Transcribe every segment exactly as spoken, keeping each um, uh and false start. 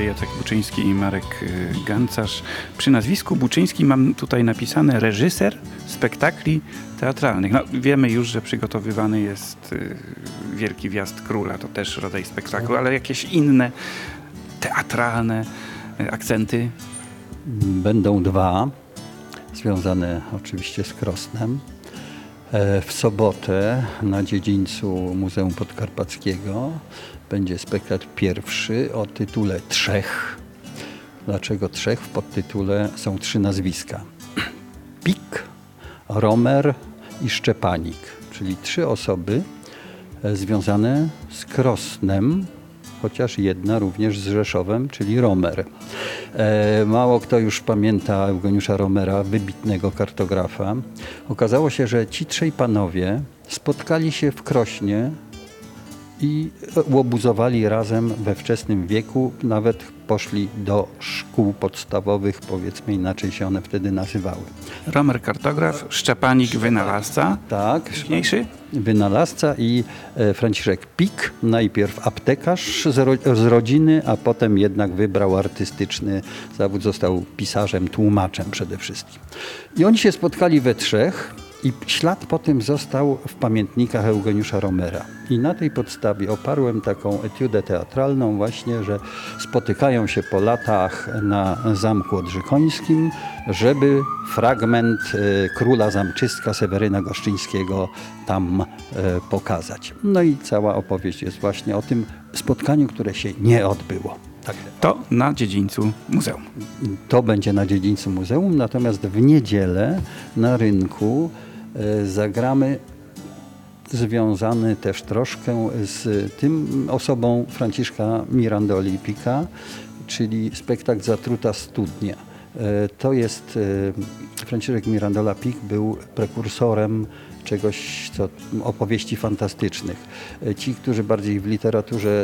Jacek Buczyński i Marek Gancarz. Przy nazwisku Buczyński mam tutaj napisane reżyser spektakli teatralnych. No, wiemy już, że przygotowywany jest Wielki Wjazd Króla, to też rodzaj spektaklu, ale jakieś inne teatralne akcenty? Będą dwa, związane oczywiście z Krosnem. W sobotę na dziedzińcu Muzeum Podkarpackiego będzie spektakl pierwszy o tytule Trzech. Dlaczego Trzech? W podtytule są trzy nazwiska. Pik, Romer i Szczepanik, czyli trzy osoby związane z Krosnem, chociaż jedna również z Rzeszowem, czyli Romer. E, mało kto już pamięta Eugeniusza Romera, wybitnego kartografa. Okazało się, że ci trzej panowie spotkali się w Krośnie i łobuzowali razem we wczesnym wieku, nawet poszli do szkół podstawowych, powiedzmy inaczej się one wtedy nazywały. Romer kartograf, Szczepanik wynalazca, tak, wcześniejszy? Wynalazca i e, Franciszek Pik, najpierw aptekarz z, ro, z rodziny, a potem jednak wybrał artystyczny zawód, został pisarzem, tłumaczem przede wszystkim. I oni się spotkali we trzech i ślad po tym został w pamiętnikach Eugeniusza Romera. I na tej podstawie oparłem taką etiudę teatralną właśnie, że spotykają się po latach na Zamku Odrzykońskim, żeby fragment e, króla zamczystka Seweryna Goszczyńskiego tam e, pokazać. No i cała opowieść jest właśnie o tym spotkaniu, które się nie odbyło. Tak. To na dziedzińcu muzeum. To będzie na dziedzińcu muzeum, natomiast w niedzielę na rynku e, zagramy związany też troszkę z tym osobą Franciszka Mirandoli Pika, czyli spektakl Zatruta studnia. To jest, Franciszek Mirandola Pik był prekursorem czegoś, co opowieści fantastycznych. Ci, którzy bardziej w literaturze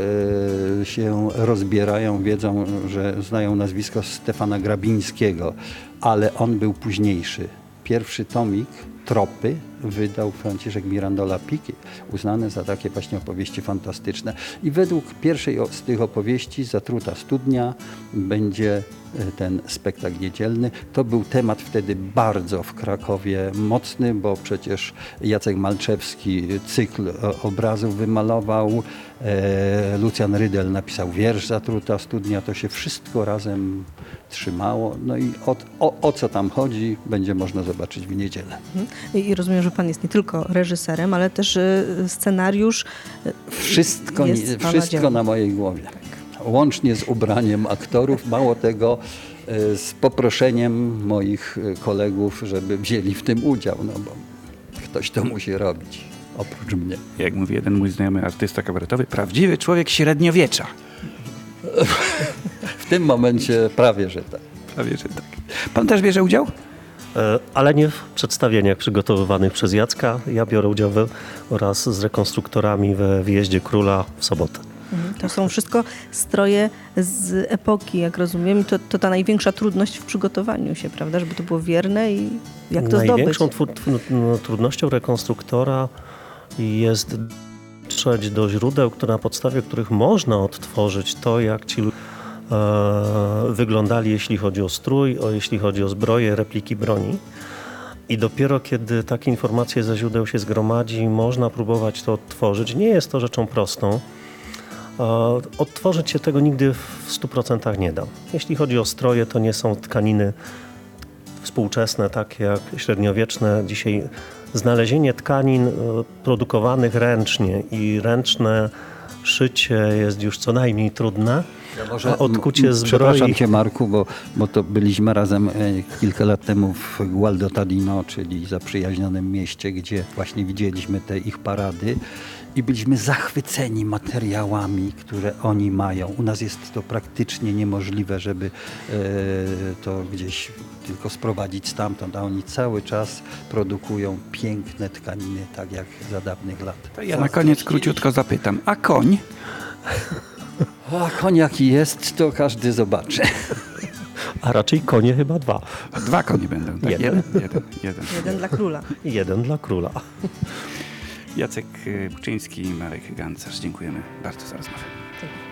się rozbierają, wiedzą, że znają nazwisko Stefana Grabińskiego, ale on był późniejszy. Pierwszy tomik, Tropy, wydał Franciszek Mirandola Pik, uznany za takie właśnie opowieści fantastyczne. I według pierwszej z tych opowieści, Zatruta studnia, będzie ten spektakl niedzielny. To był temat wtedy bardzo w Krakowie mocny, bo przecież Jacek Malczewski cykl obrazów wymalował, e, Lucjan Rydel napisał wiersz Zatruta studnia, to się wszystko razem trzymało. No i o, o, o co tam chodzi, będzie można zobaczyć w niedzielę. I rozumiem, że pan jest nie tylko reżyserem, ale też scenariusz. Wszystko, jest wszystko na mojej głowie. Łącznie z ubraniem aktorów, mało tego z poproszeniem moich kolegów, żeby wzięli w tym udział, no bo ktoś to musi robić, oprócz mnie. Jak mówi jeden mój znajomy artysta kabaretowy, prawdziwy człowiek średniowiecza. W tym momencie prawie, że tak. Prawie, że tak. Pan też bierze udział? Ale nie w przedstawieniach przygotowywanych przez Jacka. Ja biorę udział we, oraz z rekonstruktorami we Wjeździe Króla w sobotę. To są wszystko stroje z epoki, jak rozumiem. To, to ta największa trudność w przygotowaniu się, prawda? Żeby to było wierne i jak to Największą zdobyć? Największą trudnością rekonstruktora jest dotrzeć do źródeł, które, na podstawie których można odtworzyć to, jak ci ludzie e, wyglądali, jeśli chodzi o strój, o, jeśli chodzi o zbroję, repliki broni. I dopiero kiedy takie informacje ze źródeł się zgromadzi, można próbować to odtworzyć. Nie jest to rzeczą prostą. Odtworzyć się tego nigdy w stu procentach nie da. Jeśli chodzi o stroje, to nie są tkaniny współczesne, takie jak średniowieczne. Dzisiaj znalezienie tkanin produkowanych ręcznie i ręczne szycie jest już co najmniej trudne. Ja może, a odkucie zbroi... Przepraszam cię, Marku, bo, bo to byliśmy razem kilka lat temu w Gualdotadino, czyli zaprzyjaźnionym mieście, gdzie właśnie widzieliśmy te ich parady i byliśmy zachwyceni materiałami, które oni mają. U nas jest to praktycznie niemożliwe, żeby e, to gdzieś tylko sprowadzić stamtąd, a oni cały czas produkują piękne tkaniny, tak jak za dawnych lat. To ja na koniec króciutko zapytam, a koń? A koń jaki jest, to każdy zobaczy. A raczej konie chyba dwa. Dwa konie będą, tak? Jeden. Jeden, jeden, jeden. Jeden dla króla. Jeden dla króla. Jacek Buczyński i Marek Gancarz, dziękujemy bardzo za rozmowę.